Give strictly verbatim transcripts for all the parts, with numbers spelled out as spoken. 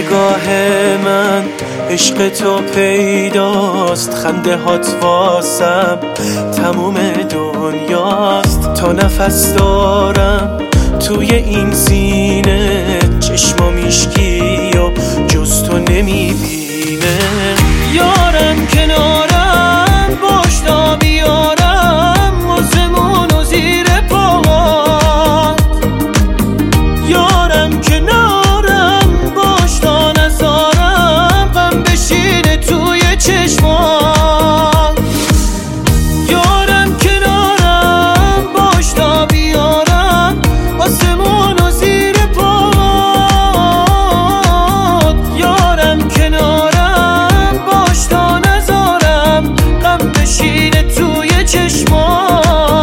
نگاه من عشق تو پیداست، خنده هات واسم تموم دنیاست. تا نفس دارم توی این سینه، چشما میشکی و جز تو نمیبینه. یارم کنارم باش تا بیارم آسمون و زیر پاهات. یارم کنارم باش تا نزارم غم بشینه توی چشمات. یارم کنارم باش تا بیارم آسمون و زیر پاهات. یارم کنارم باش تا نزارم غم بشینه توی چشمات.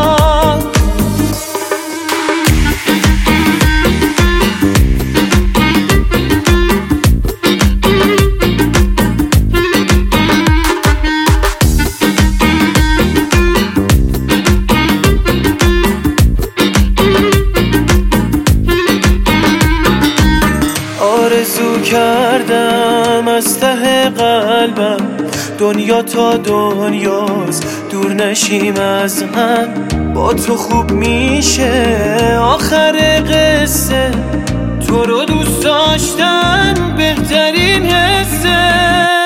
آرزو کردم از ته قلبم دنیا تا دنیاست، دور نشیم از هم، با تو خوب میشه آخر قصه. تو رو دوست داشتن بهترین حسه.